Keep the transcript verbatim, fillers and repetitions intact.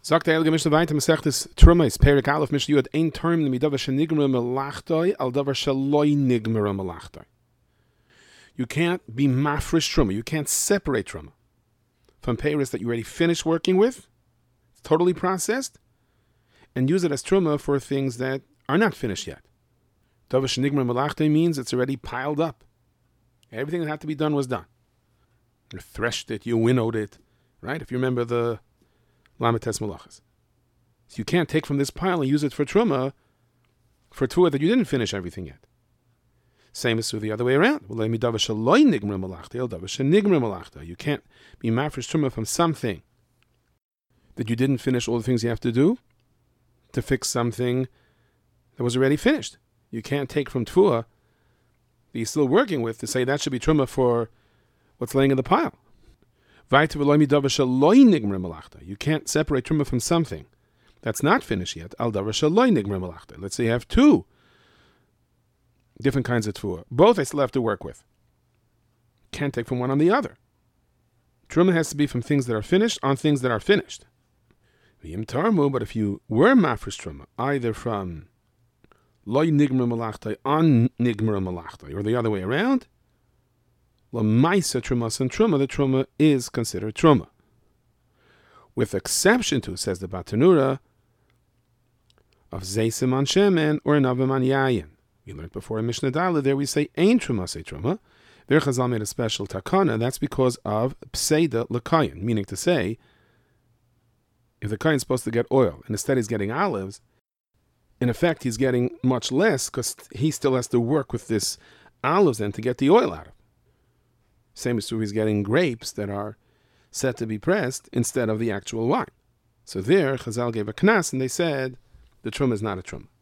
Sagt der Elge Mishnah weiter, Masechtes Trumais, Perik Aleph, Mishnah Yud, ein term, Midavar Shenigmer Melachtoi, Al Davar Shaloi Nigmer Melachtoi. You can't be mafresh truma. You can't separate truma from peiros that you already finished working with, it's totally processed, and use it as truma for things that are not finished yet. Davar Shenigmer Melachtoi means it's already piled up. Everything that had to be done was done. You threshed it, you winnowed it, right? If you remember the Lamites Malachas. So you can't take from this pile and use it for truma, for tuah that you didn't finish everything yet. Same as with the other way around. You can't be mafresh truma from something that you didn't finish all the things you have to do to fix something that was already finished. You can't take from tuah that you're still working with to say that should be truma for what's laying in the pile. You can't separate truma from something that's not finished yet. Let's say you have two different kinds of tuah. Both I still have to work with. Can't take from one on the other. Truma has to be from things that are finished on things that are finished. But if you were mafresh truma, either from loy nigmer malachtai on nigmer malachtai, or the other way around, Lamaisa trumas and truma, the truma is considered truma. With exception to, says the Batanura, of zeisim on shemen or anavim on yayin. We learned before in Mishnah Dala, there we say ein truma say truma. There Chazal made a special takana, that's because of pseida lekayin, meaning to say, if the kayin is supposed to get oil and instead he's getting olives, in effect he's getting much less because he still has to work with this olives then to get the oil out of. Same as true, he's getting grapes that are set to be pressed instead of the actual wine. So there, Chazal gave a knas and they said the truma is not a truma.